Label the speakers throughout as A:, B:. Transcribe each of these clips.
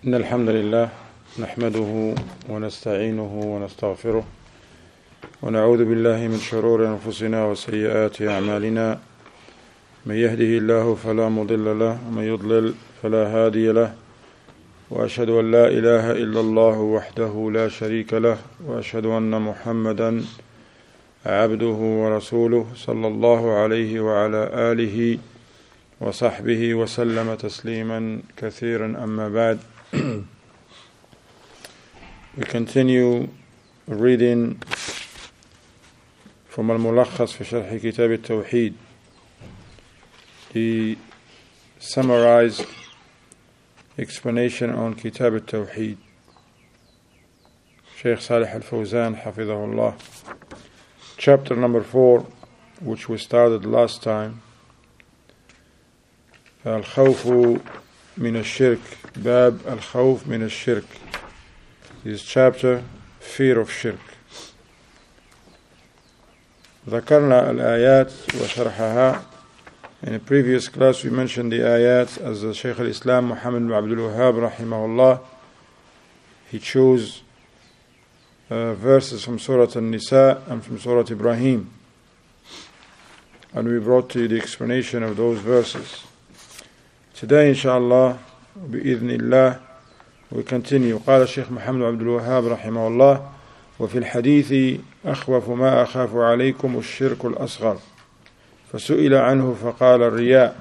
A: إن الحمد لله نحمده ونستعينه ونستغفره ونعوذ بالله من شرور أنفسنا وسيئات أعمالنا من يهده الله فلا مضل له ومن يضلل فلا هادي له وأشهد أن لا إله إلا الله وحده لا شريك له وأشهد أن محمدا عبده ورسوله صلى الله عليه وعلى آله وصحبه وسلم تسليما كثيرا أما بعد. We continue reading from Al-Mulakhas في شرح كتاب التوحيد, the summarized explanation on Kitab al-Tawheed, Shaykh Salih al-Fawzan Hafidhahullah, chapter number 4, which we started last time. Al-Khawfu min al-Shirk, Bab al-Khawf min al-Shirk. This chapter, fear of shirk. ذكرنا الآيات وشرحها. In a previous class we mentioned the ayat as the Shaykh al-Islam Muhammad ibn Abdul Wahhab rahimahullah, he chose verses from Surah An-Nisa and from Surah Ibrahim, and we brought to you the explanation of those verses. Today inshallah بإذن we continue. قال الشيخ محمد عبد الوهاب رحمه الله: وفي الحديث أخوف ما أخاف عليكم الشرك الأصغر فسئل عنه فقال الرياء.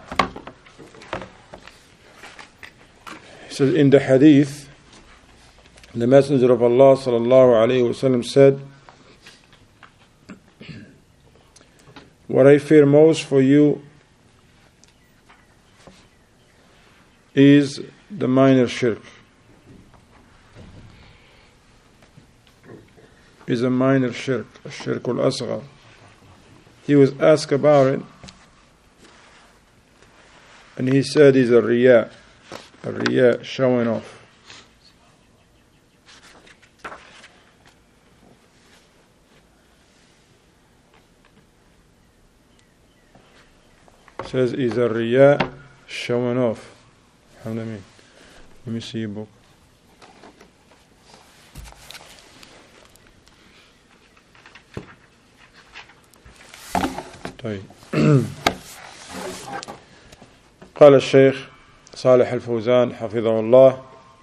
A: He says, in the hadith, the Messenger of Allah sallallahu alayhi wasallam said, what I fear most for you is the minor shirk. Is a minor shirk, a shirk al-asghar. He was asked about it, and he said he's a riya, showing off. He says he's a riya, showing off. How do I mean? Let me see your book. قال الشيخ صالح الفوزان حفظه الله: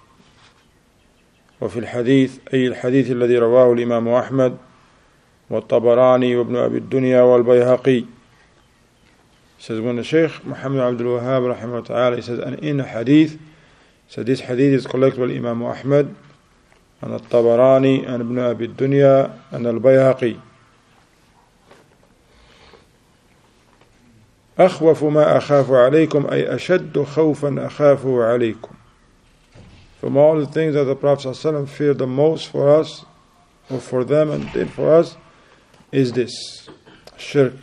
A: وفي الحديث أي الحديث الذي رواه الإمام أحمد والطبراني وابن أبي الدنيا والبيهقي. Says when the Shaykh Muhammad Abdul Wahhab rahimahullah ta'ala, he says, and in a hadith, so this hadith is collected by Imam Ahmad and Al-Tabarani and Ibn Abi Dunya and Al-Bayhaqi. أخوف ما أخاف عليكم أي أشد خوفا أخافه عليكم. From all the things that the Prophet ﷺ feared the most for us, or for them and did for us, is this shirk.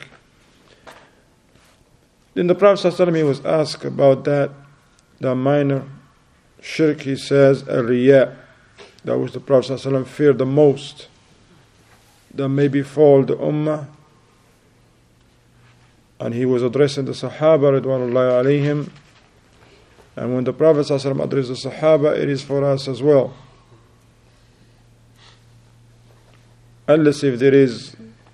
A: Then the Prophet ﷺ, he was asked about that, the minor shirk. He says a riya, that which the Prophet ﷺ feared the most, that may befall the ummah. And he was addressing the Sahaba Ridwanullahi alayhim. And when the Prophet ﷺ addressed the Sahaba, it is for us as well. Unless if there is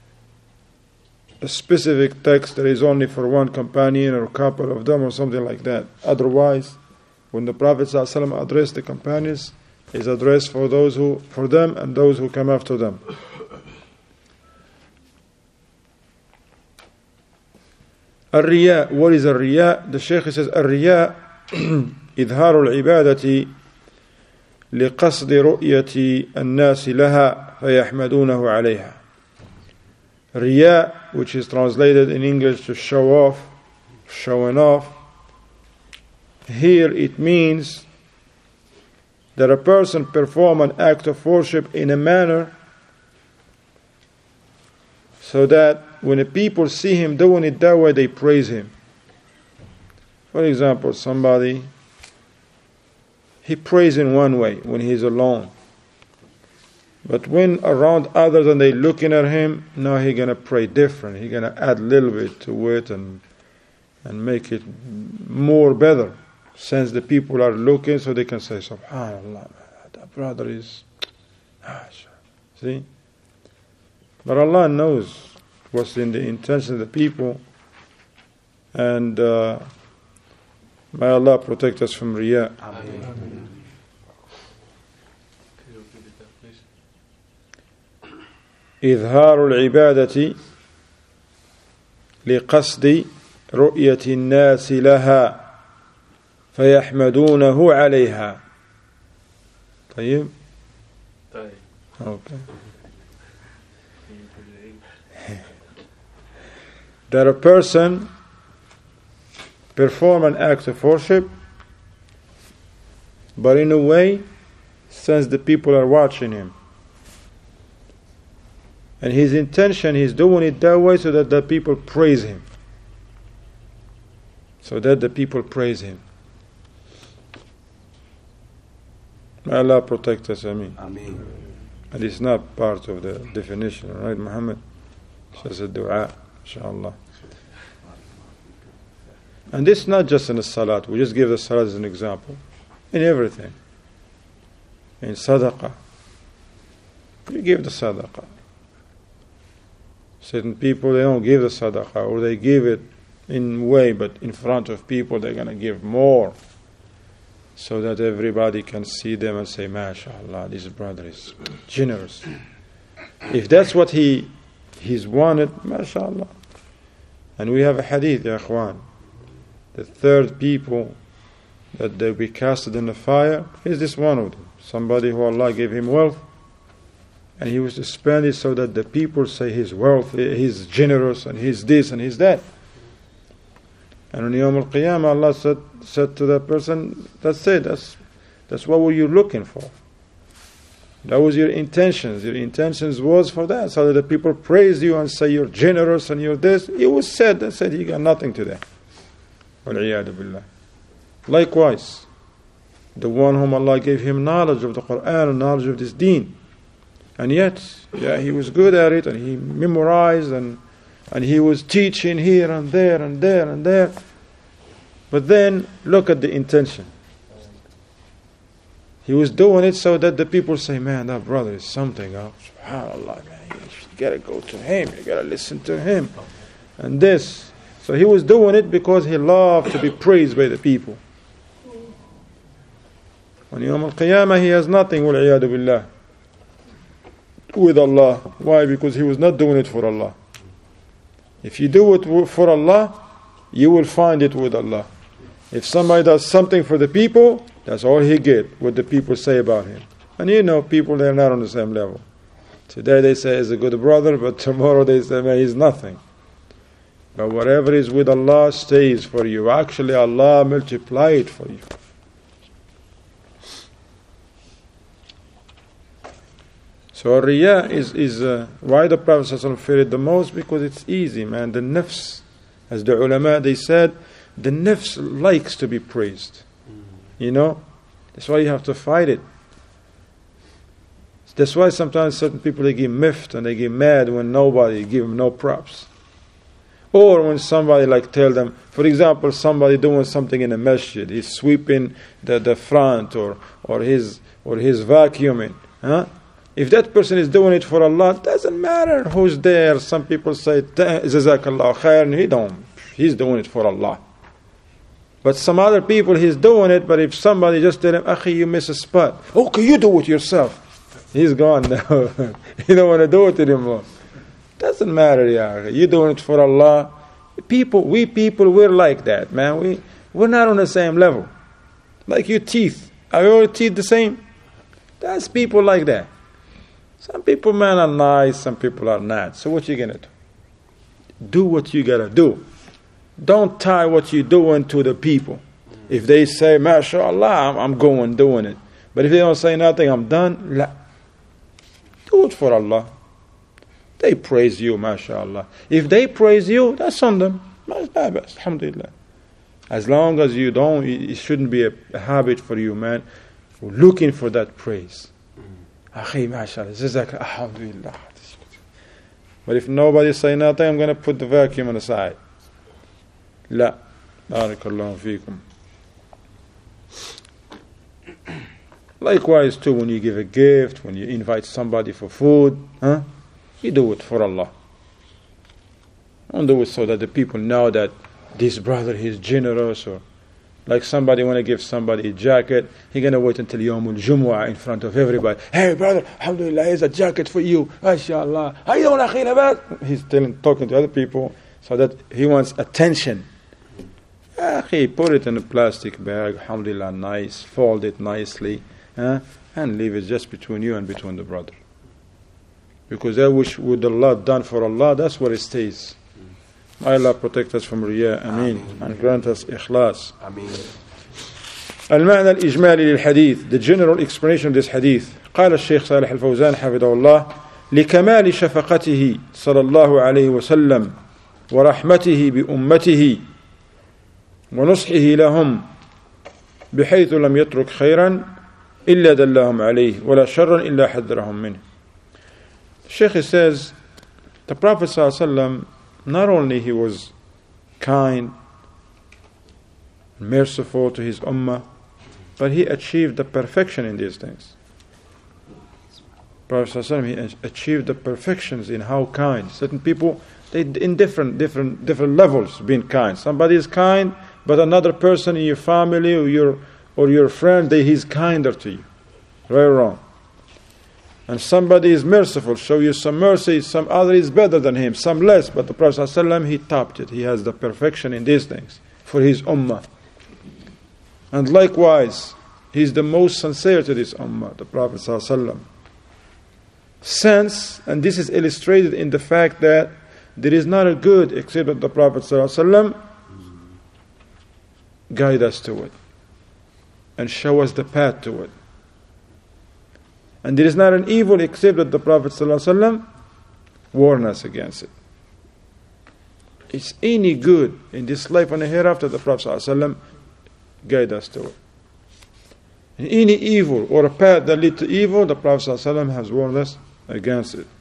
A: a specific text that is only for one companion or a couple of them or something like that. Otherwise, when the Prophet ﷺ addressed the companions, it is addressed for them and those who come after them. الرياء. What is الرياء? The Shaykh says الرياء إظهار العبادة لقصد رؤية الناس لها فيحمدونه عليها. Riya, which is translated in English to show off, showing off. Here it means that a person perform an act of worship in a manner so that when the people see him doing it that way, they praise him. For example, somebody, he prays in one way when he's alone. But when around others and they looking at him, now he's going to pray different. He's going to add a little bit to it and make it more better. since the people are looking, so they can say, Subhanallah, that brother is... See? But Allah knows what's in the intention of the people, and may Allah protect us from riya.
B: Amen.
A: إظهار العبادة لقصد رؤية الناس لها فيحمدونه عليها. طيب؟ Okay. That a person perform an act of worship, but in a way, since the people are watching him. And his intention, he's doing it that way so that the people praise him. So that the people praise him. May Allah protect us, Ameen.
B: Ameen.
A: And it's not part of the definition, right, Muhammad? It's just a dua, inshallah. And this is not just in the salat. We just give the salat as an example. In everything. In sadaqah. You give the sadaqah. Certain people, they don't give the sadaqah, or they give it in way, but in front of people they're going to give more, so that everybody can see them and say, MashaAllah, this brother is generous. If that's what he's wanted, MashaAllah. And we have a hadith, ya akhwan. The third people that they'll be casted in the fire is this one of them. Somebody who Allah gave him wealth, and he was to spend it so that the people say his wealth, he's generous, and he's this and he's that. And on Yawm al-Qiyamah, Allah said to that person, that's it, that's what were you looking for. That was your intentions. Your intentions was for that, so that the people praise you and say you're generous and you're this. It was said, they said, you got nothing today. Wal-iyadu billah. Likewise, the one whom Allah gave him knowledge of the Quran and knowledge of this deen, and yet, he was good at it, and he memorized, and he was teaching here and there and there and there. But then, look at the intention. He was doing it so that the people say, man, that brother is something. SubhanAllah, man, you gotta go to him, you gotta listen to him. And this. So he was doing it because he loved to be praised by the people. On Yawm al-Qiyamah, he has nothing, wal-iyadu billah, with Allah. Why? Because he was not doing it for Allah. If you do it for Allah, you will find it with Allah. If somebody does something for the people, that's all he get, what the people say about him. And you know, people, they're not on the same level. Today they say he's a good brother, but tomorrow they say, man, he's nothing. But whatever is with Allah stays for you. Actually, Allah multiply it for you. So Riya is why the Prophet ﷺ feared it the most, because it's easy, man. The nafs, as the ulama, they said, the nafs likes to be praised. You know? That's why you have to fight it. That's why sometimes certain people, they get miffed and they get mad when nobody give them no props. Or when somebody tell them, for example, somebody doing something in a masjid, he's sweeping the front or he's vacuuming. Huh? If that person is doing it for Allah, it doesn't matter who's there. Some people say, Jazakallah khair, and he's doing it for Allah. But some other people, he's doing it, but if somebody just tell him, Akhi, you miss a spot. Okay, you do it yourself. He's gone now. He don't want to do it anymore. Doesn't matter, yeah. You're doing it for Allah. We people, we're like that, man. We're not on the same level. Like your teeth. Are your teeth the same? That's people like that. Some people, man, are nice, some people are not. So what you gonna do? Do what you gotta do. Don't tie what you're doing to the people. If they say, MashaAllah, I'm doing it. But if they don't say nothing, I'm done. La. Do it for Allah. They praise you, MashaAllah. If they praise you, that's on them. Alhamdulillah. As long as you don't, it shouldn't be a habit for you, man, looking for that praise. Akhi, MashaAllah, Alhamdulillah. But if nobody say nothing, I'm going to put the vacuum on the side. La. Barakallahu feekum. Likewise too, when you give a gift, when you invite somebody for food, you do it for Allah. Don't do it so that the people know that this brother, he's generous, or like somebody want to give somebody a jacket, he's going to wait until Yawmul Jumu'ah in front of everybody. Hey brother, alhamdulillah, here's a jacket for you. MashaAllah. How you doing, akhina? He's talking to other people so that he wants attention. He put it in a plastic bag, alhamdulillah, nice, fold it nicely, and leave it just between you and between the brother. Because that which would Allah done for Allah, that's where it stays. May Allah protect us from Riya, Ameen, and grant us Ikhlas. Ameen. المعنى الإجمالي للحديث, the general explanation of this hadith. قال الشيخ صالح الفوزان حفظه الله: لكمال شفقته صلى الله عليه وسلم ورحمته بأمته ونصحه لهم بحيث لم يترك خيرا إلا دلهم عليه ولا شرا إلا حذرهم منه. Sheikh says, the Prophet صلى الله عليه وسلم, not only he was kind, merciful to his ummah, but he achieved the perfection in these things. Prophet sallallahu alaihi wasallam, he achieved the perfections in how kind. Certain people, they in different levels being kind. Somebody is kind, but another person in your family or your friend, he's kinder to you. Right or wrong? And somebody is merciful, show you some mercy, some other is better than him, some less, but the Prophet ﷺ, he topped it. He has the perfection in these things for his ummah. And likewise, he's the most sincere to this ummah, the Prophet ﷺ. Since, and this is illustrated in the fact that there is not a good except that the Prophet ﷺ guide us to it and show us the path to it. And there is not an evil except that the Prophet ﷺ warned us against it. It's any good in this life and the hereafter, the Prophet ﷺ guide us to it. And any evil or a path that leads to evil, the Prophet ﷺ has warned us against it.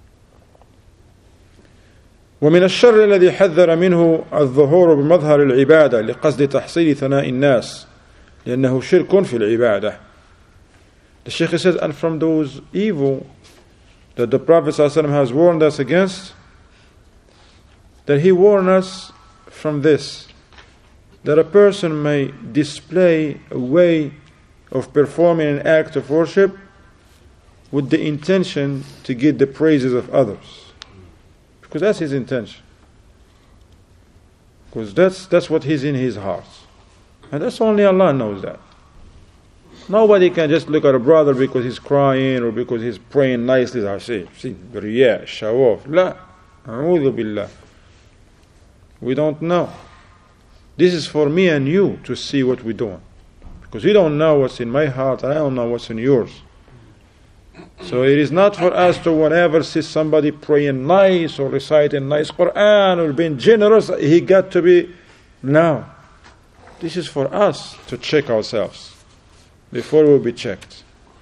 A: ومن الشر الذي حذر منه الظهور بمظهر العبادة لقصد تحصيل ثناء الناس لأنه شرك في العبادة. The Shaykh says, and from those evil that the Prophet ﷺ has warned us against, that he warned us from this, that a person may display a way of performing an act of worship with the intention to get the praises of others. Because that's his intention. Because that's what is in his heart. And that's only Allah knows that. Nobody can just look at a brother because he's crying or because he's praying nicely. I say, riya, show off. La, a'udhu billah. We don't know. This is for me and you to see what we're doing. Because you don't know what's in my heart, and I don't know what's in yours. So it is not for us to whenever see somebody praying nice or reciting nice Quran or being generous, he got to be. No. This is for us to check ourselves before we'll be checked.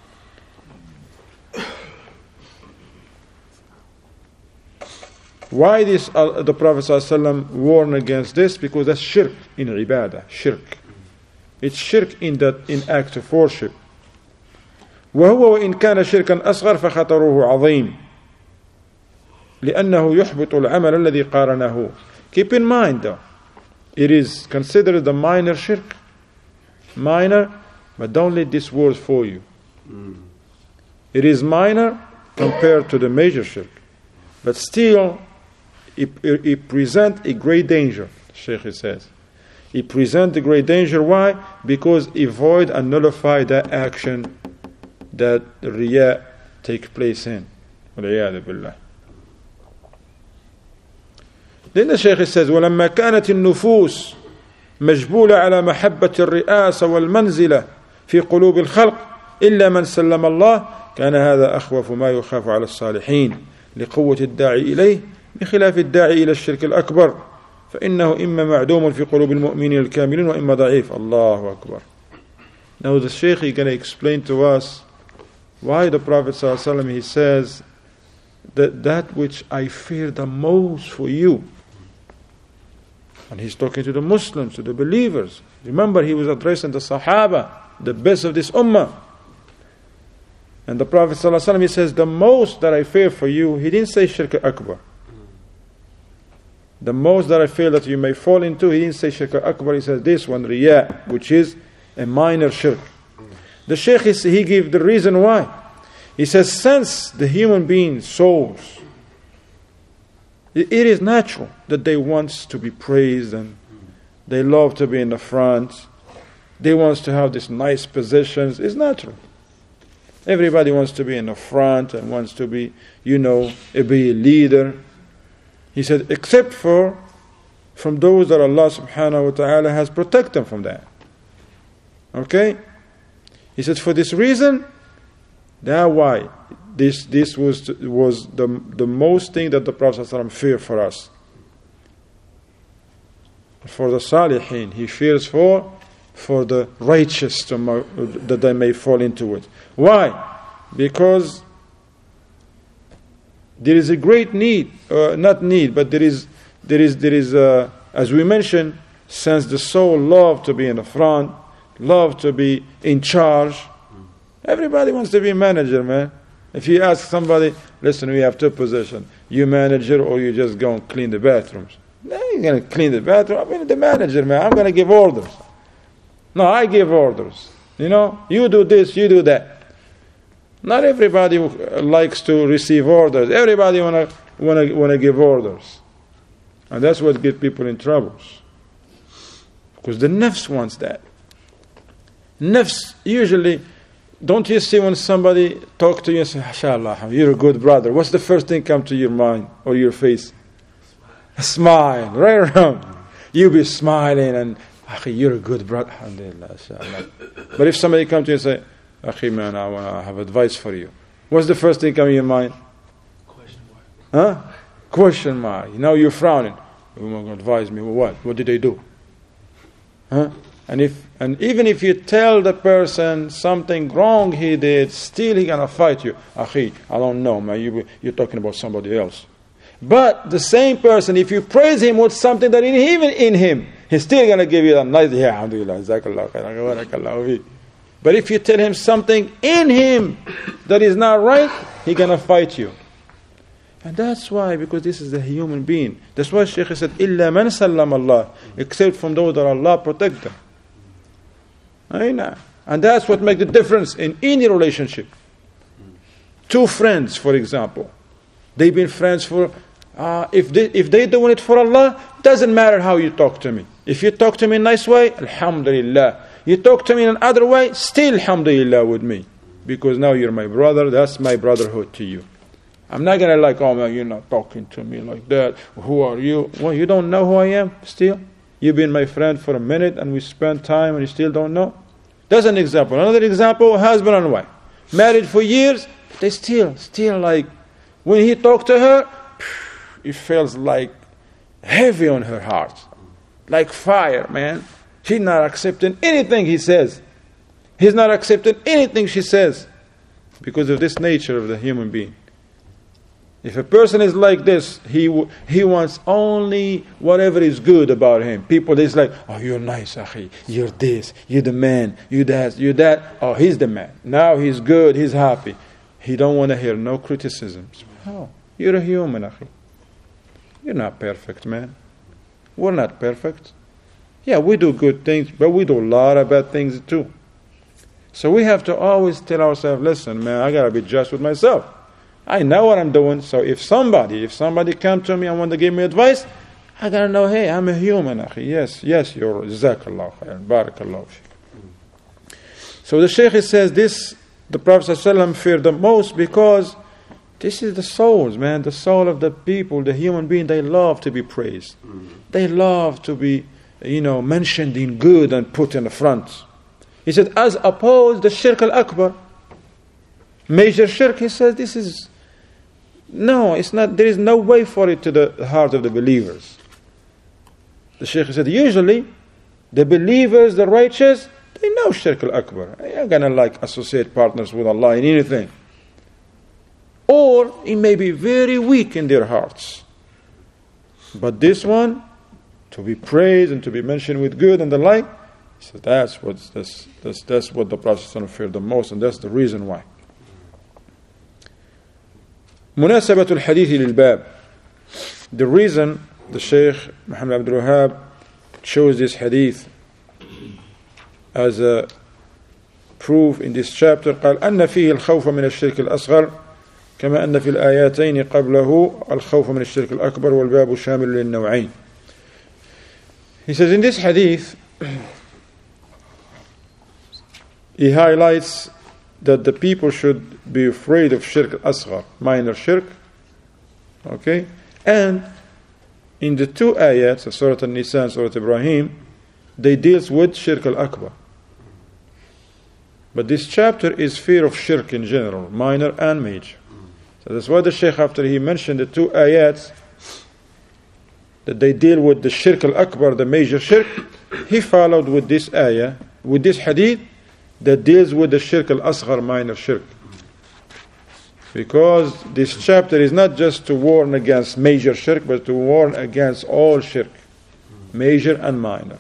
A: Why this the Prophet ﷺ warned against this? Because that's shirk in ibadah. Shirk. It's shirk in act of worship. وهو وإن كان شركا أصغر فخطره عظيم لأنه يحبط العمل الذي قارنه. Keep in mind though, it is considered a minor shirk. Minor, but don't let this word fool you. It is minor compared to the major shirk. But still, it presents a great danger, Shaykh says. It presents a great danger. Why? Because it void and nullify that action that the riya take place in. وَالْعِيَاذُ بِاللَّهِ. Then the Shaykh says, وَلَمَّا كَانَتِ النُّفُوسِ مجبولة على محبة الرئاسة والمنزلة في قلوب الخلق إلا من سلم الله كان هذا أخوف ما يخاف على الصالحين لقوة الداعي إليه بخلاف الداعي إلى الشرك الأكبر فإنه إما معدوم في قلوب المؤمنين الكاملين وإما ضعيف. الله أكبر. Now the Shaykh is going to explain to us why the Prophet ﷺ, he says that which I fear the most for you. And he's talking to the Muslims, to the believers. Remember, he was addressing the Sahaba, the best of this ummah. And the Prophet ﷺ, he says, the most that I fear for you, he didn't say shirk akbar. The most that I fear that you may fall into, he didn't say shirk akbar, he says this one, riya, which is a minor shirk. The Shaykh, he gives the reason why. He says, since the human being souls, it is natural that they want to be praised and they love to be in the front. They want to have these nice positions. It's natural. Everybody wants to be in the front and wants to be, be a leader. He said, except from those that Allah subhanahu wa ta'ala has protected them from that. Okay? He said, for this reason, that's why this was the most thing that the Prophet ﷺ feared for us. For the salihin, he fears for the righteous that they may fall into it. Why? Because there is a great need, not need, but there is as we mentioned, since the soul loves to be in the front, love to be in charge. Everybody wants to be a manager, man. If you ask somebody, listen, we have two positions. You manager or you just go and clean the bathrooms. No, you're going to clean the bathroom. I'm the manager, man. I'm going to give orders. No, I give orders. You do this, you do that. Not everybody likes to receive orders. Everybody want to give orders. And that's what gets people in troubles. Because the nafs wants that. Nafs, usually, don't you see when somebody talk to you and say, MashaAllah, you're a good brother. What's the first thing come to your mind or your face? A smile, right around. You be smiling and, Akhi, you're a good brother. Alhamdulillah, inshallah. But if somebody come to you and say, Akhi, man, I want to have advice for you. What's the first thing come in your mind?
B: Question mark.
A: Huh? Question mark. Now you're frowning. You want to advise me? Well, what? What did they do? Huh? And even if you tell the person something wrong he did, still he gonna fight you. Akhi, I don't know, man. You're talking about somebody else. But the same person, if you praise him with something that is even in him, he's still gonna give you a nice, yeah, alhamdulillah, jazakallah khairan, barakallahu fi. But if you tell him something in him that is not right, he's gonna fight you. And that's why, because this is a human being. That's why Shaykh said, إِلَّا مَنْ سَلَّمَ اللَّهِ, except from those that Allah protect them. And that's what makes the difference in any relationship. Two friends, for example, they've been friends for, if they doing it for Allah, doesn't matter how you talk to me. If you talk to me in a nice way, alhamdulillah. You talk to me in another way, still alhamdulillah with me. Because now you're my brother, that's my brotherhood to you. I'm not going to oh man, you're not talking to me like that. Who are you? Well, you don't know who I am still? You've been my friend for a minute and we spent time and you still don't know? That's an example. Another example, husband and wife. Married for years, they still like, when he talked to her, it feels like heavy on her heart. Like fire, man. She's not accepting anything he says. He's not accepting anything she says. Because of this nature of the human being. If a person is like this, he wants only whatever is good about him. People, it's like, oh, you're nice, akhi. You're this. You're the man. You that. Oh, he's the man. Now he's good. He's happy. He don't want to hear no criticisms. Oh, you're a human, akhi. You're not perfect, man. We're not perfect. Yeah, we do good things, but we do a lot of bad things too. So we have to always tell ourselves, listen, man, I got to be just with myself. I know what I'm doing, so if somebody come to me and want to give me advice, I got to know, hey, I'm a human, akhi. Yes, you're jazakallah khairan, barakallahu fi. So the Shaykh says this, the Prophet ﷺ feared the most because this is the souls, man, the soul of the people, the human being, they love to be praised. They love to be, mentioned in good and put in the front. He said, as opposed to shirk al-akbar, major shirk, he says, this is, no, it's not, there is no way for it to the heart of the believers. The Shaykh said, usually, the believers, the righteous, they know shirk al-akbar. They're going to associate partners with Allah in anything. Or it may be very weak in their hearts. But this one, to be praised and to be mentioned with good and the like, so that's what the Prophet feared the most, and that's the reason why. مناسبة الحديث للباب. The reason the Shaykh Muhammad Abdul Wahhab chose this hadith as a proof in this chapter. قال أن فيه الخوف من الشرك الأصغر كما أن في الآياتين قبله الخوف من الشرك الأكبر والباب شامل للنوعين. He says in this hadith he highlights that the people should be afraid of shirk al-asghar, minor shirk, okay, and in the two ayats of Surah An-Nisa and Surah Ibrahim they deals with shirk al-akbar. But this chapter is fear of shirk in general, minor and major. So that's why the Shaykh, after he mentioned the two ayats that they deal with the shirk al-akbar, the major shirk, he followed with this ayah, with this hadith that deals with the shirk al-asghar, minor shirk. Because this chapter is not just to warn against major shirk, but to warn against all shirk, major and minor.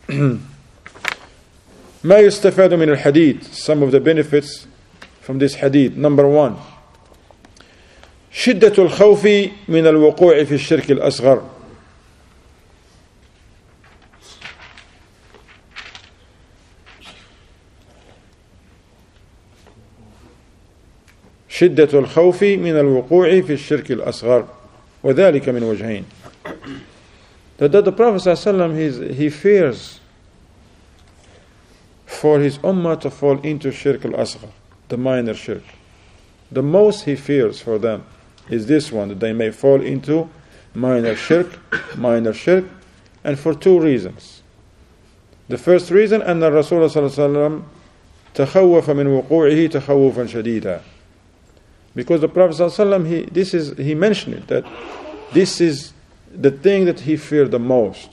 A: ما يستفاد من الحديث. Some of the benefits from this hadith. Number 1, شدة الخوف من الوقوع في الشرك الأصغر. شدة الخوف من الوقوع في الشرك الأصغر وذلك من وجهين. That the Prophet ﷺ, he fears for his ummah to fall into shirk al-asghar, the minor shirk. The most he fears for them is this one, that they may fall into minor shirk, and for two reasons. The first reason, أن الرسول صلى الله عليه وسلم تخوف من وقوعه تخوفا شديدا. Because the Prophet ﷺ, he mentioned it, that this is the thing that he feared the most.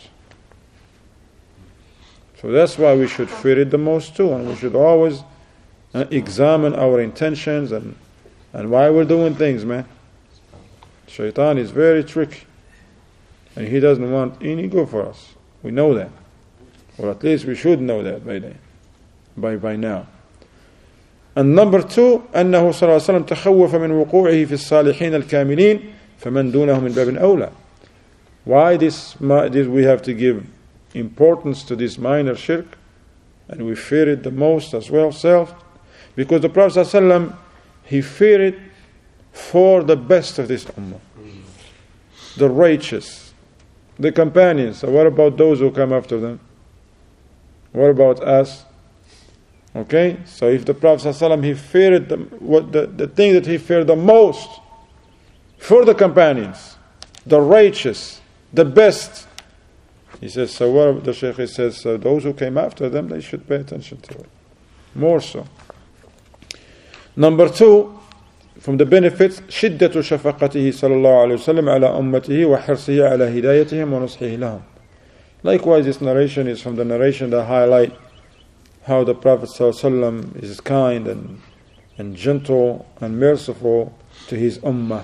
A: So that's why we should fear it the most too, and we should always examine our intentions and why we're doing things, man. Shaitan is very tricky, and he doesn't want any good for us. We know that, or at least we should know that by now. And number 2, أنه صلى الله عليه وسلم تخوف من وقوعه في الصالحين الكاملين فمن دونه من باب أولى. Why this we have to give importance to this minor shirk, and we fear it the most as well, because the Prophet ﷺ, he feared it for the best of this ummah, the righteous, the companions. So what about those who come after them? What about us? Okay, so if the Prophet ﷺ, he feared the thing that he feared the most for the companions, the righteous, the best, he says, so what the Shaykh says, so those who came after them, they should pay attention to it more so. Number 2, from the benefits, شدة شفقته صلى الله عليه وسلم على أمته وحرصه على هدايتهم ونصحه لهم. Likewise, this narration is from the narration that highlight how the Prophet ﷺ is kind and gentle and merciful to his ummah.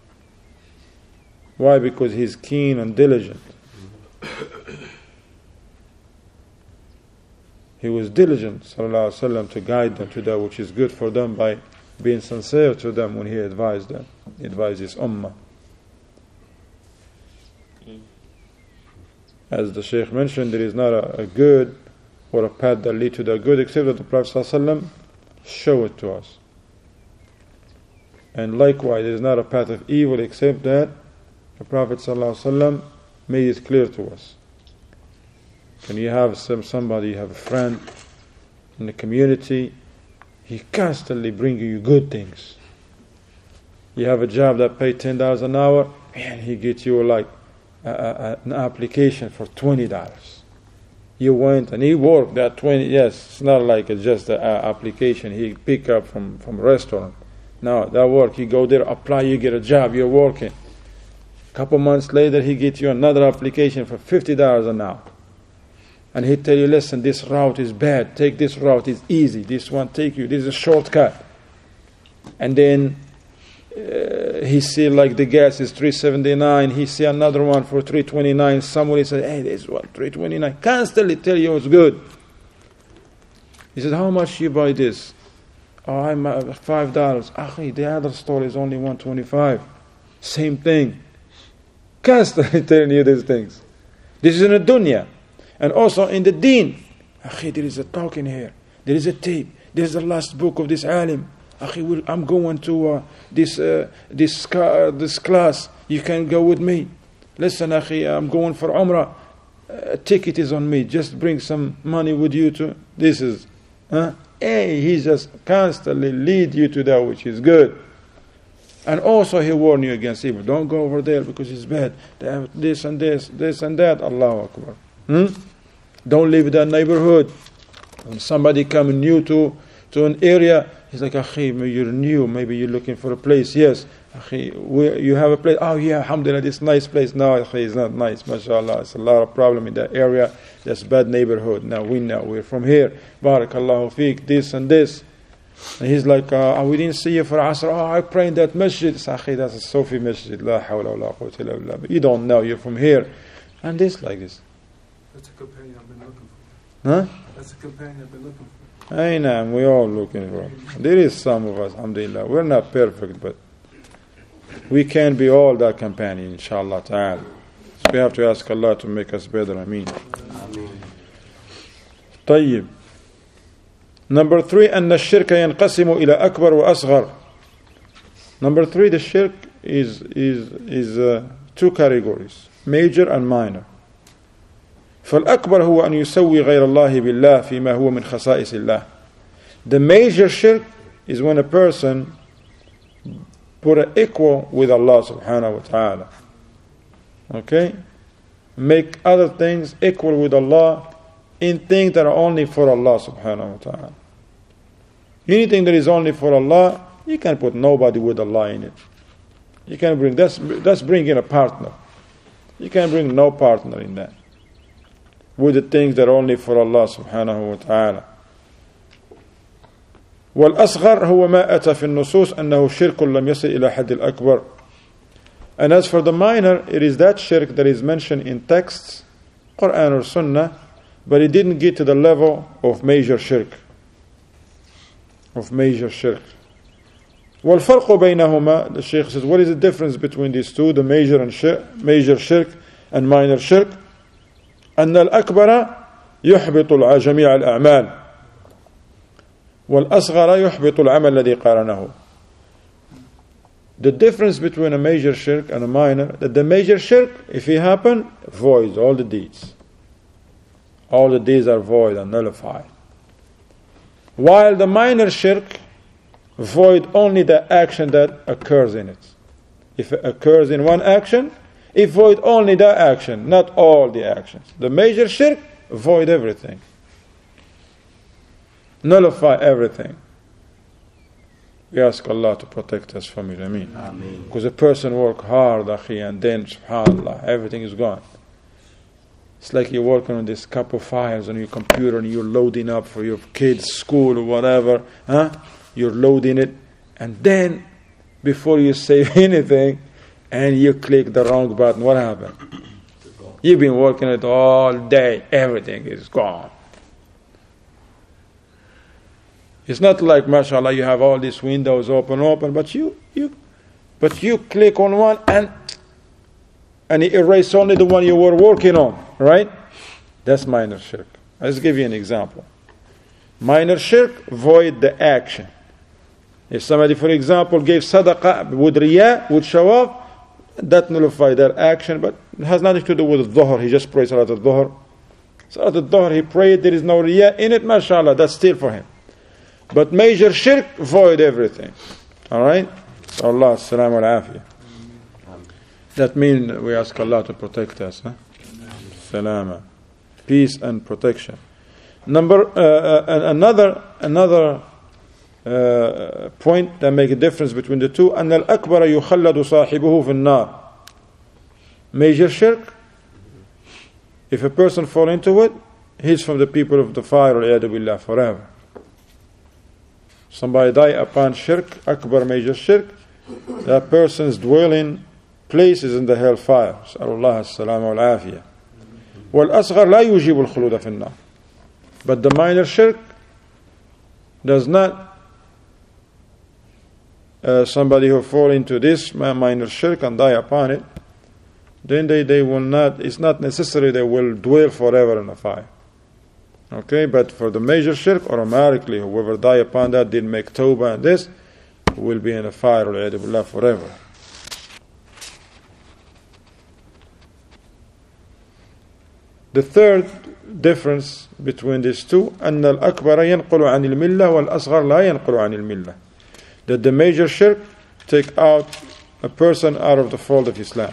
A: Why? Because he's keen and diligent. He was diligent, sallallahu alaihi wasallam, to guide them to that which is good for them by being sincere to them when he advised them. He advised his ummah. As the Shaykh mentioned, there is not a good or a path that lead to the good except that the Prophet ﷺ show it to us. And likewise, there is not a path of evil except that the Prophet ﷺ made it clear to us. When you have somebody, you have a friend in the community, he constantly brings you good things. You have a job that pays $10 an hour, and he gets you like an application for $20. You went and he worked that 20. Yes, it's not like it's just an application he pick up from a restaurant. No, that work, you go there, apply, you get a job, you're working. A couple months later, he gets you another application for $50 an hour. And he tell you, listen, this route is bad. Take this route, it's easy. This one take you, this is a shortcut. And then he see like the gas is $3.79. He see another one for $3.29. Somebody said, hey, this one $3.29. Constantly tell you it's good. He said, how much you buy this? Oh, I'm $5. Akhi, the other store is only $1.25. Same thing. Constantly telling you these things. This is in the dunya. And also in the deen. Akhi, there is a talk in here. There is a tape. There is the last book of this alim. Akhi, I'm going to this class. You can go with me. Listen, Akhi, I'm going for Umrah. Ticket is on me. Just bring some money with you to. This is. Hey, he just constantly lead you to that which is good. And also he warn you against evil. Don't go over there because it's bad. They have this and this and that. Allahu Akbar. Don't live in that neighborhood. When somebody coming new to an area, he's like, Akhi, you're new. Maybe you're looking for a place. Yes. Akhi, you have a place. Oh yeah, alhamdulillah, this nice place. No, Akhi, it's not nice. MashaAllah. It's a lot of problem in that area. That's bad neighborhood. Now we know. We're from here. Barakallahu feek. This and this. And he's like, we didn't see you for Asr. Oh, I pray in that masjid. Akhi, that's a Sufi masjid. La hawla wa la quwwata illa billah. But you don't know. You're from here. And this like this.
B: That's a companion I've been looking
A: for. Huh?
B: That's a companion I've been looking for.
A: Ainam, we all looking for. There is some of us, alhamdulillah. We're not perfect, but we can be all that companion, inshallah ta'ala. So we have to ask Allah to make us better. Ameen. طيب. Number 3, أن الشرك ينقسم إلى أكبر وأصغر. Number 3, the shirk is two categories, major and minor. فالأكبر هو أن يسوي غير الله بالله فيما هو من خصائص الله. The major shirk is when a person put an equal with Allah subhanahu wa ta'ala. Okay? Make other things equal with Allah in things that are only for Allah subhanahu wa ta'ala. Anything that is only for Allah, you can put nobody with Allah in it. You can bring, that's bringing a partner. You can bring no partner in that. With the things that are only for Allah subhanahu wa ta'ala. والأصغر هو ما أتى في النصوص أنه شرك لم يصل إلى حد الأكبر. And as for the minor, it is that shirk that is mentioned in texts, Quran or Sunnah, but it didn't get to the level of major shirk. والفرق بينهما, the Shaykh says, what is the difference between these two, the major shirk and minor shirk? أن الأكبر يحبط جميع الأعمال والأصغر يحبط العمل الذي قارنه. The difference between a major shirk and a minor, that the major shirk, if it happen, voids all the deeds. All the deeds are void and nullified. While the minor shirk void only the action that occurs in it. If it occurs in one action, it void only the action, not all the actions. The major shirk void everything. Nullify everything. We ask Allah to protect us from it. Ameen. Because a person work hard, akhi, and then subhanallah, everything is gone. It's like you're working on this couple of files on your computer and you're loading up for your kids' school or whatever. You're loading it, and then before you save anything, and you click the wrong button, what happened? You've been working it all day, everything is gone. It's not like, mashallah, you have all these windows open, but you click on one and it erases only the one you were working on, right? That's minor shirk. I'll just give you an example. Minor shirk, void the action. If somebody, for example, gave sadaqah with riyah, with shawaf, that nullifies that action, but it has nothing to do with the dhuhr. He just prayed salat al-dhuhr. Salat al-dhuhr, he prayed, there is no riyah in it, mashallah, that's still for him. But major shirk, void everything. Alright? So Allah, salam al-afiyah. That means we ask Allah to protect us. Salama. Peace and protection. Another point that make a difference between the two, أن الأكبر يخلد صاحبه في النار. Major shirk, if a person fall into it, he's from the people of the fire, والعياذ بالله, forever. Somebody die upon shirk, akbar, major shirk, that person's dwelling place is in the hellfire. نسأل الله السلامة والعافية. والأصغر لا يجيب الخلود في النار. But the minor shirk does not somebody who fall into this minor shirk and die upon it, then they will not, it's not necessary they will dwell forever in the fire. Okay, but for the major shirk, automatically whoever die upon that didn't make tawbah and this, will be in the fire forever. The third difference between these two, أن الأكبر ينقل عن الملة والأصغر لا ينقل عن الملة. That the major shirk take out a person out of the fold of Islam,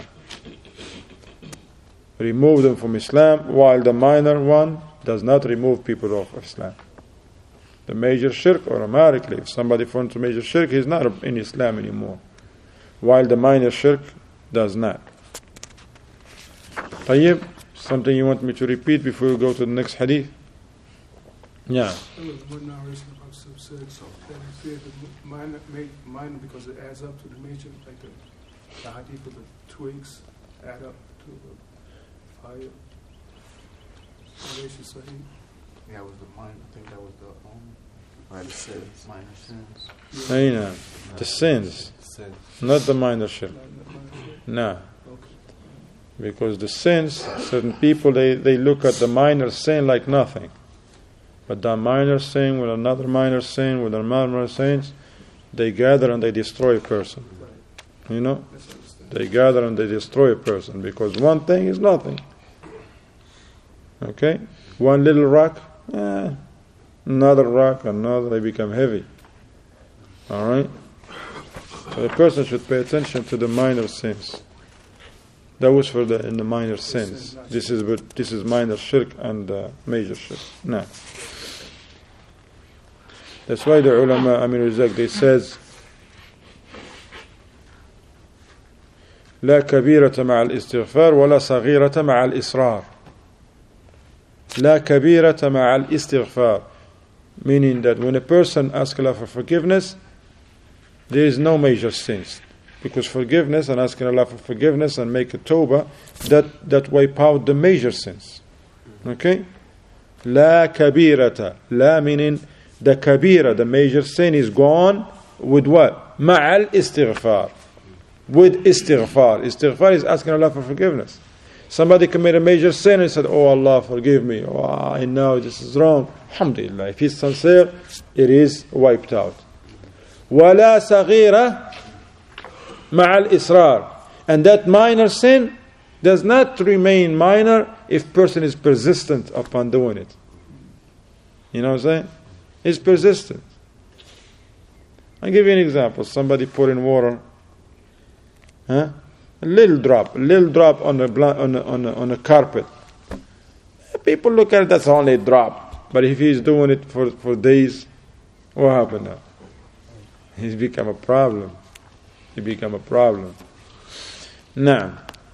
A: remove them from Islam, while the minor one does not remove people of Islam. The major shirk, automatically, if somebody falls into major shirk, he's not in Islam anymore, while the minor shirk does not. طيب, something you want me to repeat before we go to the next hadith? Yeah.
B: There was one narration about some said that it said the minor because it adds up to the major, like the hadith of the twigs add up to the fire.
C: Yeah, it was the minor. I think that was the right, sins, minor sins.
A: Yeah. The sins, not the minor shirk. No. Because the sins, certain people, they look at the minor sin like nothing. But the minor sin with another minor sin, with another minor sin, they gather and they destroy a person. You know? They gather and they destroy a person because one thing is nothing. Okay? One little rock, another rock, another, they become heavy. Alright? So the person should pay attention to the minor sins. That was for in the minor sins. This is minor shirk and major shirk. No. That's why the ulama, Amir Rizak, they says, لا كبيرة مع الاستغفار ولا صغيرة مع الإصرار. لا كبيرة مع الاستغفار. Meaning that when a person asks Allah for forgiveness, there is no major sins. Because forgiveness and asking Allah for forgiveness and make a tawbah, that wipe out the major sins. Okay? لا كبيرة. لا meaning the kabira, the major sin is gone with what? مع الاستغفار. With istighfar. Istighfar is asking Allah for forgiveness. Somebody committed a major sin and said, oh Allah, forgive me. Oh, I know this is wrong. Alhamdulillah. If he's sincere, it is wiped out. وَلَا صَغِيرَةً مَعَ الْإِصْرَارِ. And that minor sin does not remain minor if person is persistent upon doing it. You know what I'm saying? It's persistent. I'll give you an example. Somebody put in water, a little drop on a carpet. People look at it, that's only a drop. But if he's doing it for days, what happened now? He's become a problem. نعم.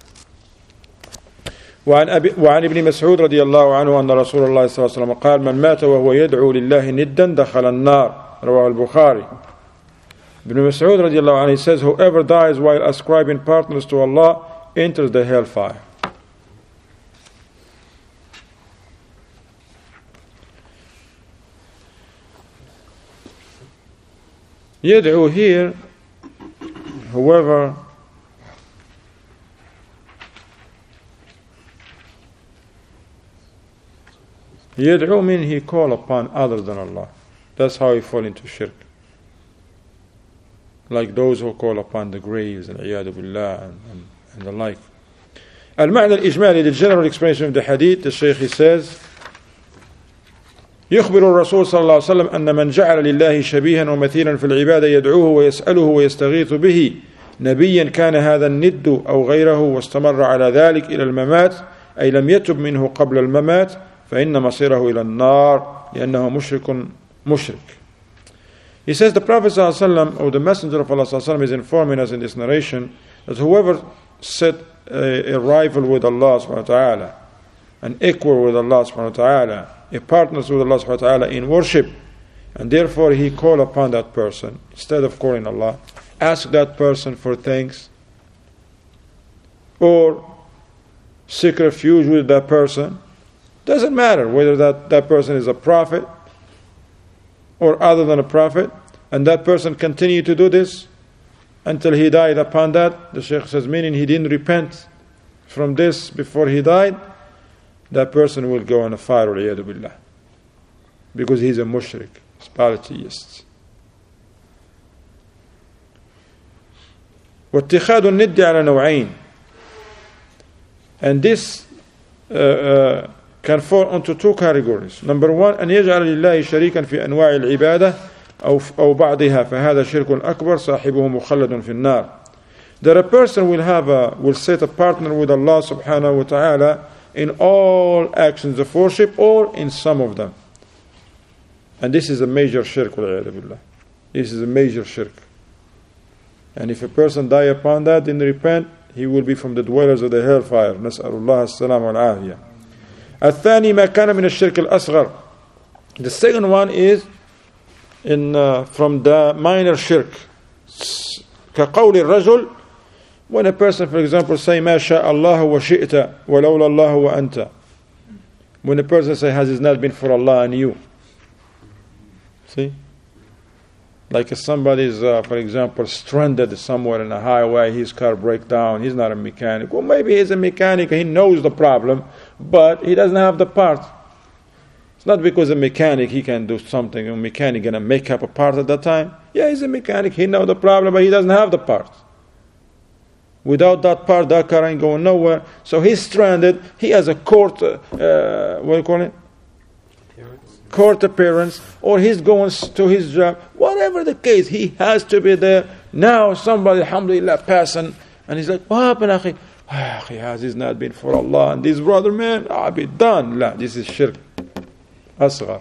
A: وعن ابن مسعود رضي الله عنه أن رسول الله صلى الله عليه وسلم قال من مات وهو يدعو لله ندا دخل النار. رواه البخاري. Ibn Mas'ud رضي الله عنه says, whoever dies while ascribing partners to Allah enters the hellfire. يدعو here, whoever يدعو means he call upon other than Allah. That's how he fall into shirk. Like those who call upon the graves and iyadu billah and the like. المعنى الإجمالي, the general explanation of the hadith, the Shaykh he says, يخبر الرسول صلى الله عليه وسلم أن من جعل لله شبيها ومثيلا في العبادة يدعوه ويسأله ويستغيث به نبيا كان هذا الند أو غيره واستمر على ذلك إلى الممات أي لم يتب منه قبل الممات فإن مصيره إلى النار لأنه مشرك. He says the Prophet ﷺ, or the Messenger of Allah ﷺ, is informing us in this narration that whoever set a rival with Allah subhanahu wa ta'ala, an equal with Allah subhanahu wa ta'ala, a partner with Allah subhanahu wa ta'ala in worship, and therefore he call upon that person instead of calling Allah, ask that person for things, or seek refuge with that person. Doesn't matter whether that person is a prophet or other than a prophet, and that person continue to do this, until he died upon that. The Shaykh says, meaning he didn't repent from this before he died, that person will go on a fire, waliyadu billah, because he's a mushrik, he's polytheist. واتخاذ الند على نوعين, and this can fall into two categories. Number one, أن يجعل لله شريكا في أنواع العبادة أو بعضها فهذا شرك أكبر صاحبه مخلد في النار. That a person will set a partner with Allah subhanahu wa ta'ala in all actions of worship or in some of them. And this is a major shirk. This is a major shirk. And if a person die upon that, didn't repent, he will be from the dwellers of the hellfire. نسأل الله السلام والعافية. الثاني ما كان من الشرك الأصغر. The second one is from the minor shirk. كقول الرجل, when a person, for example, say ما شاء الله وشئت ولولا الله وأنت. When a person say, has it not been for Allah and you? See? Like if somebody is, for example, stranded somewhere in a highway, his car breaks down, he's not a mechanic. Well, maybe he's a mechanic, he knows the problem, but he doesn't have the parts. It's not because a mechanic, he can do something, a mechanic going to make up a part at that time. Yeah, he's a mechanic, he knows the problem, but he doesn't have the parts. Without that part, that car ain't going nowhere. So he's stranded, he has a court, what do you call it? Court appearance, or he's going to his job, whatever the case, he has to be there. Now somebody, alhamdulillah, passing, and he's like, what happened, akhi? Akhi, has it not been for Allah and this brother, man, I'll be done. La, this is shirk asghar.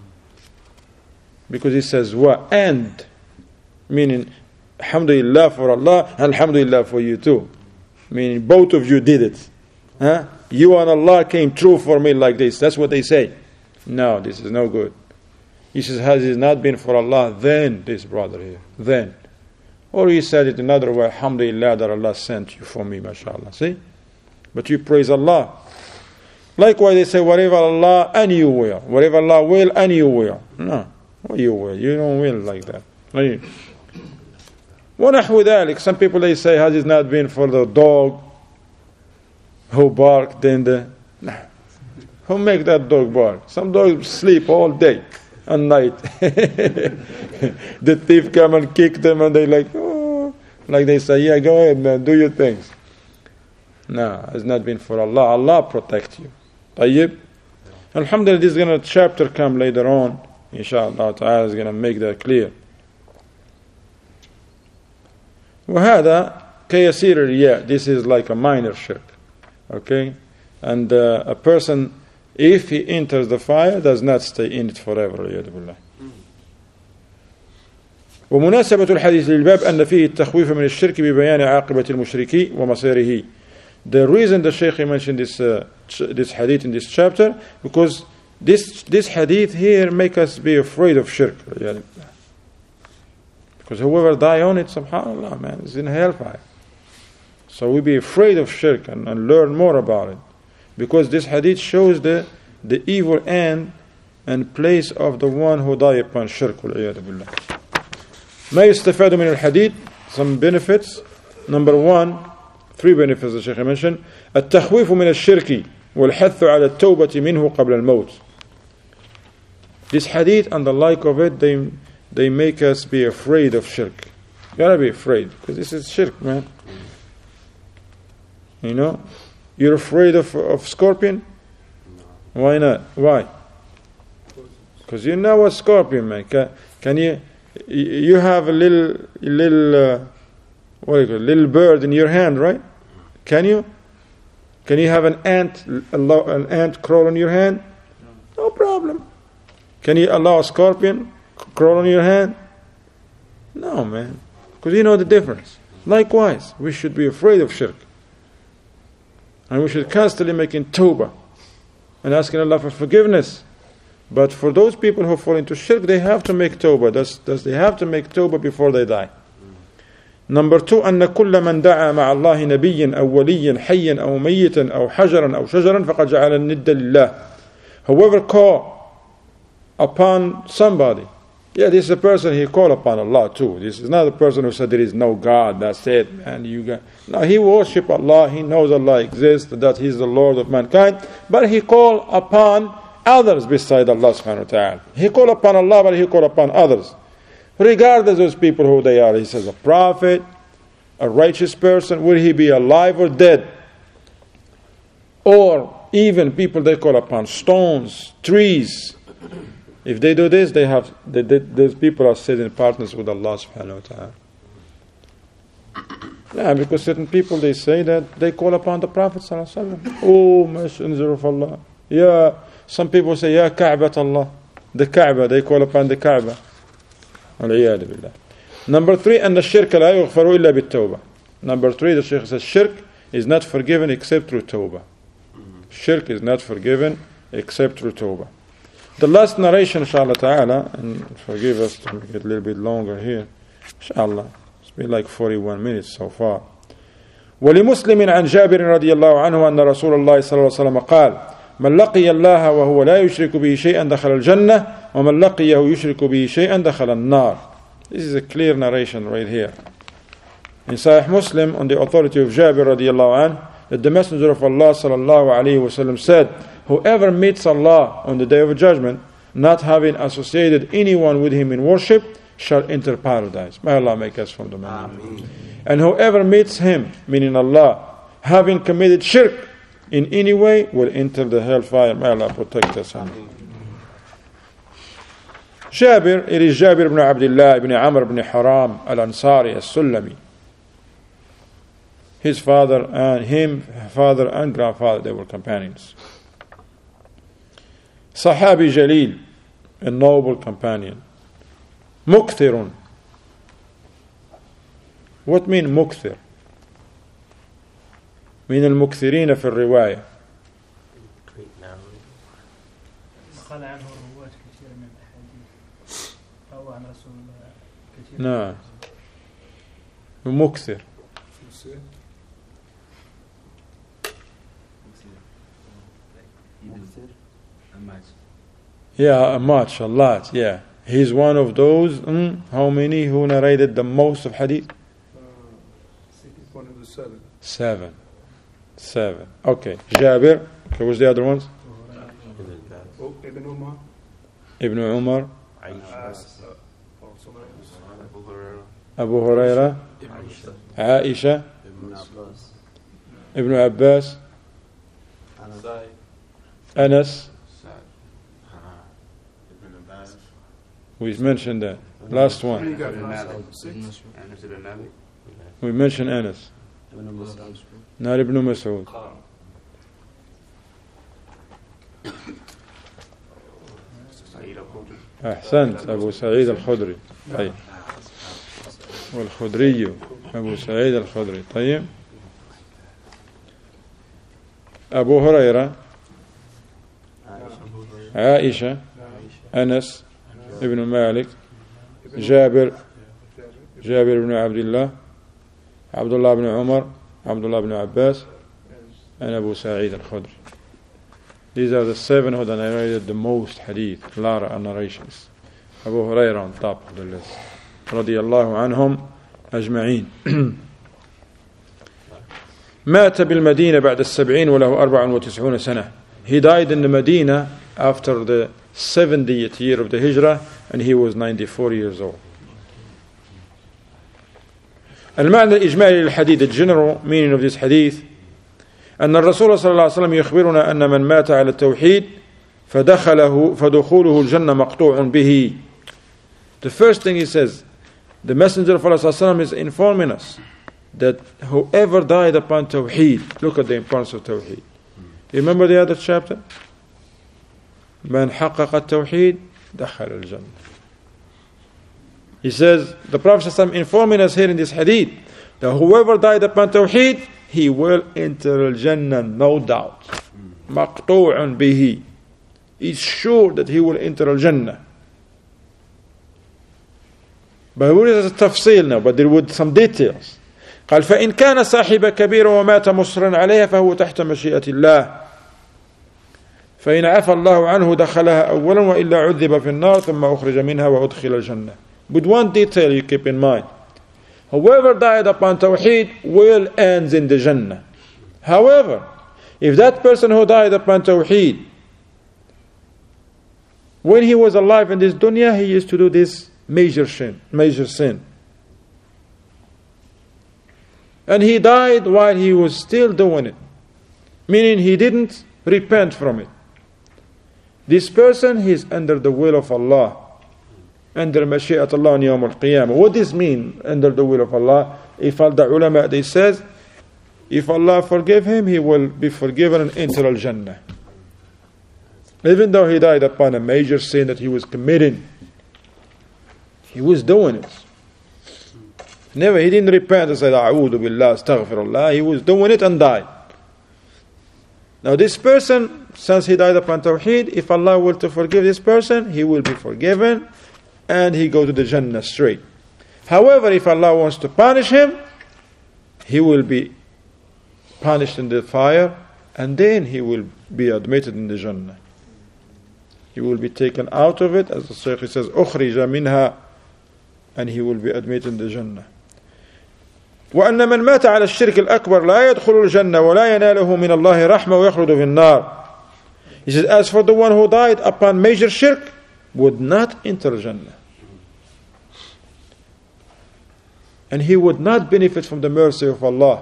A: Because he says, what? And, meaning, alhamdulillah for Allah, and alhamdulillah for you too. Meaning, both of you did it. Huh? You and Allah came true for me like this. That's what they say. No, this is no good. He says, has it not been for Allah, then this brother here, then. Or he said it another way, alhamdulillah that Allah sent you for me, mashallah. See? But you praise Allah. Likewise they say, whatever Allah and you will. Whatever Allah will and you will. No, you will. You don't will like that. وَنَحْوُ ذَلِكَ. Some people they say, has it not been for the dog who barked in the... No. Who make that dog bark? Some dogs sleep all day and night. The thief come and kick them and they like, oh, like they say, yeah, go ahead, man, do your things. No, it's not been for Allah. Allah protect you. Tayyib. Alhamdulillah, this is going to chapter come later on. Inshallah ta'ala is going to make that clear. وهذا كيسير الرياء. This is like a minor shirk. Okay? And a person, if he enters the fire, does not stay in it forever. ومناسبة الحديث للباب أن فيه التخويف من الشرك ببيان عاقبة المشركي ومصيره. The reason the Shaykh mentioned this hadith in this chapter, because this hadith here make us be afraid of shirk. Because whoever die on it, subhanallah, man, is in hellfire. So we be afraid of shirk and learn more about it. Because this hadith shows the evil end and place of the one who died upon shirk. ما يستفاد من الحديث, some benefits. Number one, 3 benefits the Shaykh mentioned. التخويف من الشرك والحث على التوبة منه قبل الموت. This hadith and the like of it, they make us be afraid of shirk. You gotta be afraid, because this is shirk, man. You know? You're afraid of scorpion? Why not? Why? Because you know a scorpion, man. Can you have a little what do you call it? Little bird in your hand, right? Can you have an ant crawl on your hand? No problem. Can you allow a scorpion crawl on your hand? No, man. Because you know the difference. Likewise, we should be afraid of shirk. And we should constantly making tawbah and asking Allah for forgiveness. But for those people who fall into shirk, they have to make tawbah. Thus they have to make tawbah before they die. Number 2, أن كل من دعا مع الله نبيا أو وليا حيا أو ميتا أو حجرا أو شجرا فقد جعل الند لله. Whoever call upon somebody, Yeah, this is a person he called upon Allah too. This is not a person who said there is no God, that's it, and no, he worship Allah, he knows Allah exists, that He is the Lord of mankind, but he called upon others beside Allah subhanahu wa ta'ala. He called upon Allah, but he called upon others. Regardless of those people who they are, he says a prophet, a righteous person, will he be alive or dead? Or even people they call upon stones, trees. If they do this, those people are sitting partners with Allah subhanahu wa ta'ala. Yeah, because certain people they say that they call upon the Prophet sallallahu alaihi wasallam. Oh, Messenger of Allah. Yeah, some people say, Ya Ka'bat Allah. The Kaaba, they call upon the Kaaba. Al-iyad billah. Number 3, and the shirk la yughfaru illa bit-tawbah. Number 3, the Shaykh says, shirk is not forgiven except through tawbah. Shirk is not forgiven except through tawbah. The last narration, inshallah ta'ala, and forgive us to make it a little bit longer here, inshallah, it's been like 41 minutes so far. ولمسلم عن جابر رضي الله عنه أن رسول الله صلى الله عليه وسلم قال من لقي الله وهو لا يشرك به شيئا دخل الجنة ومن لقيه يشرك به شيئا دخل النار. This is a clear narration right here. In Sahih Muslim, on the authority of Jabir رضي الله عنه, that the Messenger of Allah sallallahu alayhi wasallam said, whoever meets Allah on the day of judgment, not having associated anyone with Him in worship, shall enter paradise. May Allah make us from the Amen. And whoever meets Him, meaning Allah, having committed shirk in any way, will enter the hellfire. May Allah protect us. Jabir, it is Jabir ibn Abdullah ibn Amr ibn Haram al-Ansari al-Sulami. His father and grandfather, they were companions. Sahabi Jalil, a noble companion. Mukthirun. What mean mukthir? من المكثرين في الرواية.
D: قال عنه الرواة كثير من الأحاديث أو عن رسول الله كثير.
A: نعم. مكثر. Yeah, much, a lot, yeah. He's one of those, how many who narrated the most of hadith?
B: One of the 7.
A: 7. Okay, Jabir. Okay, what's the other ones?
B: Ibn Umar.
A: Ibn Umar. Abu Huraira. Aisha. Ibn Abbas. Anas. We mentioned that. Last one. We mentioned Anas. Not Ibn Mas'ud. أحسنت أبو سعيد الخدري. طيب. والخدري أبو سعيد الخدري. طيب. أبو هريرة. عائشة. أنس. ابن مالك. جابر بن عبد الله. عبد الله بن عمر. عبد الله بن عباس. And Abu Sa'id al-Khudri. These are the 7 who narrated the most hadith, a lot of narrations. Abu Hurairah on top of the list. رضي الله عنهم أجمعين. مات بالمدينة بعد 70 وله 94 سنة. He died in the Medina after the 70th year of the Hijrah, and he was 94 years old. المعنى الإجمالي للحديث, the general meaning of this hadith, أن الرسول صلى الله عليه وسلم يخبرنا أن من مات على التوحيد فدخوله الجنة مقطوع به. The first thing he says, the Messenger of Allah صلى الله عليه وسلم is informing us that whoever died upon Tawheed, look at the importance of Tawheed. You remember the other chapter? من حقق التوحيد دخل الجنة. He says, the Prophet ﷺ informing us here in this hadith, that whoever died upon Tawheed, he will enter al-Jannah, no doubt. مقطوع به. He's sure that he will enter al-Jannah. But what is the tafsil now? But there would some details. قال فإن كان صاحب كبير ومات مصرا عليها فهو تحت مشيئة الله. فإن عفى الله عنه دخلها أولا وإلا عذب في النار ثم أخرج منها وأدخل الجنة. With one detail you keep in mind. Whoever died upon Tawheed will end in the Jannah. However, if that person who died upon Tawheed, when he was alive in this dunya, he used to do this major sin. And he died while he was still doing it. Meaning he didn't repent from it. This person is under the will of Allah. Under Mashi'at Allah on Yawm al-Qiyamah. What does this mean, under the will of Allah? If the ulama, they says, if Allah forgive him, he will be forgiven and enter al-Jannah. Even though he died upon a major sin that he was committing. He was doing it. Never, he didn't repent and say, A'udhu billah, astaghfirullah. He was doing it and died. Now this person, since he died upon Tawheed, if Allah will to forgive this person, he will be forgiven and he go to the Jannah straight. However, if Allah wants to punish him, he will be punished in the fire and then he will be admitted in the Jannah. He will be taken out of it, as the Shaykh says, أُخْرِجَ مِنْهَا, and he will be admitted in the Jannah. وأن من مات على الشرك الأكبر لا يدخل الجنة ولا يناله من الله رحمة ويخلد في النار. He says, as for the one who died upon major shirk, would not enter Jannah. And he would not benefit from the mercy of Allah.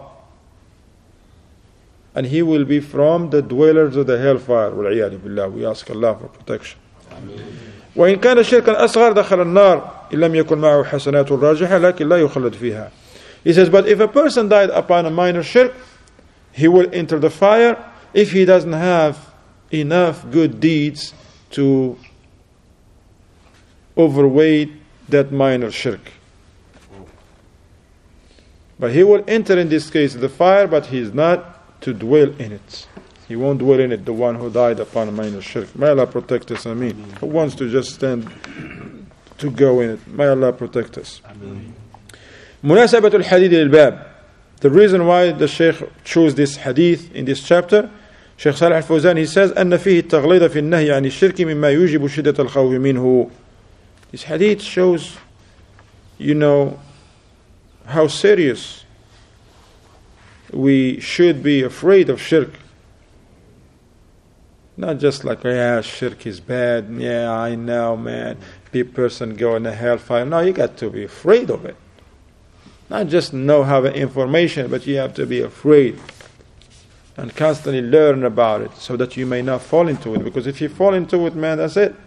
A: And he will be from the dwellers of the hellfire. والعياذ بالله. We ask Allah for protection. وإن كان الشرك الأصغر دخل النار إن لم يكن معه حسنات راجحة لكن لا يخلد فيها. He says, but if a person died upon a minor shirk, he will enter the fire if he doesn't have enough good deeds to overweight that minor shirk. But he will enter in this case the fire, but he is not to dwell in it. He won't dwell in it, the one who died upon a minor shirk. May Allah protect us, Ameen. Who wants to just stand to go in it? May Allah protect us. Ameen. مناسبة الحديث للباب. The reason why the Shaykh chose this hadith in this chapter, Shaykh Salih al-Fawzan, he says, أن فيه التغليظ في النهي عن الشرك مما يوجب شدة الخوف منه. This hadith shows, how serious we should be afraid of shirk. Not just like, yeah, shirk is bad, yeah, I know, man, the person go in the hellfire. No, you got to be afraid of it. Not just have the information, but you have to be afraid and constantly learn about it so that you may not fall into it. Because if you fall into it, man, that's it.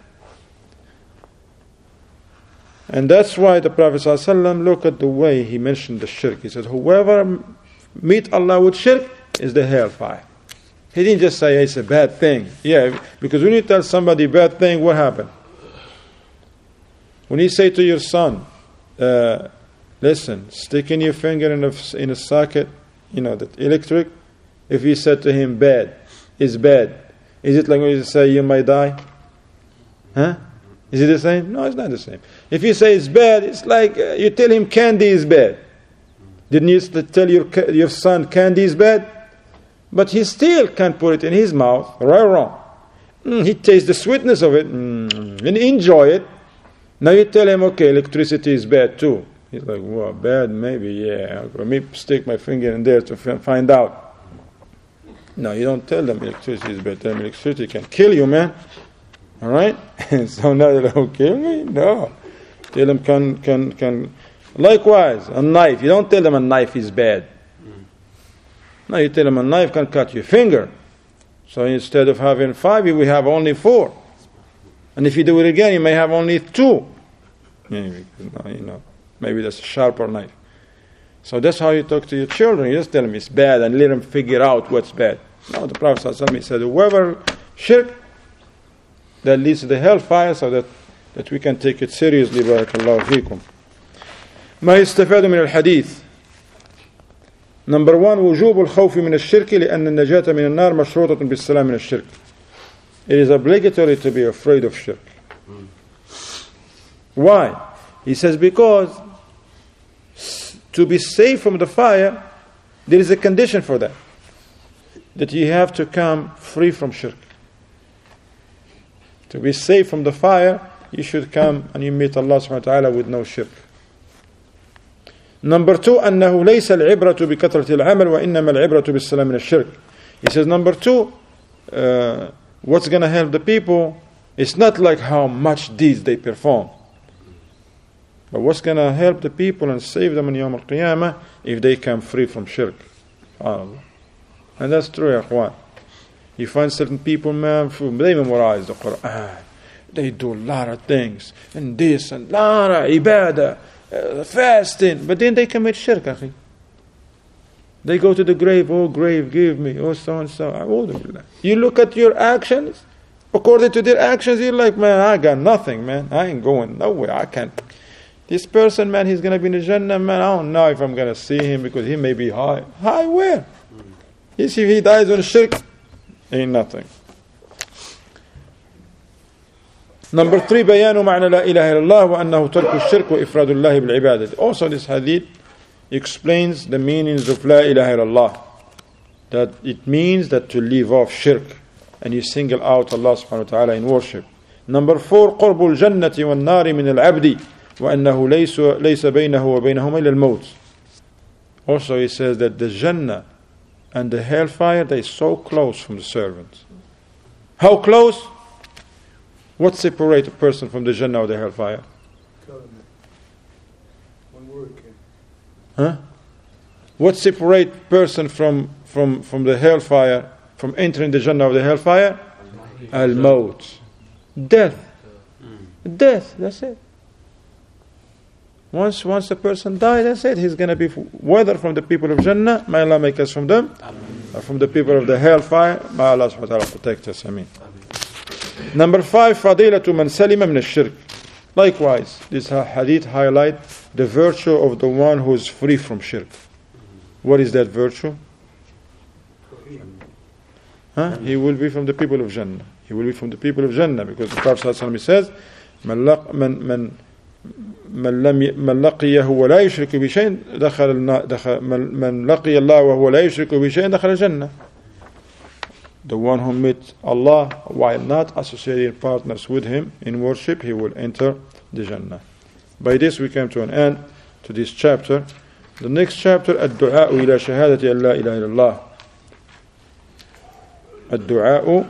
A: And that's why the Prophet ﷺ, look at the way he mentioned the shirk. He said, whoever meet Allah with shirk is the hellfire. He didn't just say it's a bad thing. Yeah, because when you tell somebody bad thing, what happened? When you say to your son, listen, sticking your finger in a socket, that electric, if you said to him bad, is bad, is it like when you say you might die? Huh? Is it the same? No, it's not the same. If you say it's bad, it's like you tell him candy is bad. Didn't you tell your son candy is bad? But he still can't put it in his mouth, right or wrong. He tastes the sweetness of it and enjoy it. Now you tell him, okay, electricity is bad too. He's like, well, bad, maybe, yeah. Let me stick my finger in there to find out. No, you don't tell them electricity is bad. Tell them electricity can kill you, man. All right? So now they're like, oh, kill me? No. Tell them can. Likewise, a knife. You don't tell them a knife is bad. No, you tell them a knife can cut your finger. So instead of having 5, you will have only 4. And if you do it again, you may have only 2. Maybe that's a sharper knife. So that's how you talk to your children. You just tell them it's bad and let them figure out what's bad. No, the Prophet ﷺ said, whoever shirk, that leads to the hellfire, so that we can take it seriously. Barakallahu feekum. ما يستفاد من الحديث. Number 1, وجوب الخوف من الشرك لأن النجاة من النار مشروطة بالسلام من الشرك. It is obligatory to be afraid of shirk. Why? He says because to be safe from the fire, there is a condition for that. That you have to come free from shirk. To be safe from the fire, you should come and you meet Allah subhanahu wa ta'ala with no shirk. Number 2, أنه ليس العبرة بكثرة العمل وإنما العبرة بالسلام من الشرك. He says, number 2, what's going to help the people, it's not like how much deeds they perform. But what's going to help the people and save them in Yawm al-Qiyamah if they come free from shirk. And that's true, ya akhwan. You find certain people, man, they memorize the Quran. They do a lot of things. And this, and a lot of ibadah, fasting. But then they commit shirk, akhi. They go to the grave, oh grave, give me, oh so and so. You look at your actions, according to their actions, you're like, man, I got nothing, man. I ain't going nowhere. I can't. This person, man, he's going to be in the Jannah, man. I don't know if I'm going to see him because he may be high. High where? If he dies on shirk, ain't nothing. Number 3, بيان معنى لا إله إلا الله وأنه ترك الشرك وإفراد الله بالعبادة. Also this hadith explains the meanings of لا إله إلا الله. That it means that to leave off shirk and you single out Allah subhanahu wa ta'ala in worship. Number 4, قرب الجنة والنار من العبد وأنه ليس بينه وبينهما إلا الموت. Also he says that the Jannah and the hellfire, they're so close from the servant. How close? What separates a person from the Jannah or the hellfire?
B: Covenant. One word can.
A: Huh? What separates a person from the hellfire, from entering the Jannah or the hellfire? Al-Maut. Death. Death, that's it. Once a person dies, that's it. He's going to be whether from the people of Jannah, may Allah make us from them, or from the people of the hellfire, may Allah subhanahu wa ta'ala protect us. Ameen. Number 5, فضيلة من سلم من الشرك. Likewise, this hadith highlight the virtue of the one who is free from shirk. What is that virtue? He will be from the people of Jannah. He will be from the people of Jannah because the Prophet ﷺ says, من لقيه ولا يشرك بشيء دخل من لقي الله وهو لا يشرك بشيء دخل الجنة. The one who meets Allah while not associating partners with Him in worship, he will enter the Jannah. By this we come to an end to this chapter. The next chapter, الدعاء إلى شهادة أن لا إله إلا الله. الدعاء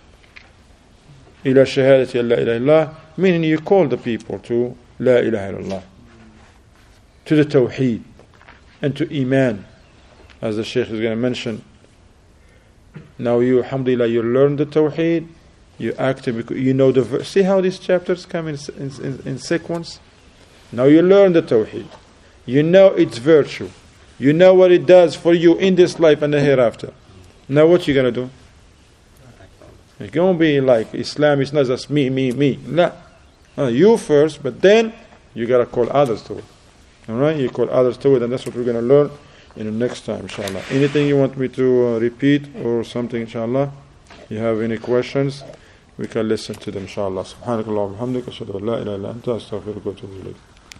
A: إلى شهادة أن لا إله إلا الله, meaning you call the people to لا إله إلا الله, to the Tawheed and to Iman, as the Shaykh is going to mention. Now you, alhamdulillah, you learn the Tawheed, you act, you know the see how these chapters come in sequence. Now you learn the Tawheed, you know its virtue, you know what it does for you in this life and the hereafter. Now what you going to do? It's going to be like Islam is not just me. No. You first, but then you got to call others to it. Alright, you call others to it, and that's what we're going to learn in the next time, inshallah. Anything you want me to repeat or something, inshallah? You have any questions? We can listen to them, inshallah. Subhanakallah wa bihamdika, ashhadu an la ilaha illa anta, astaghfiruka wa atubu ilayk.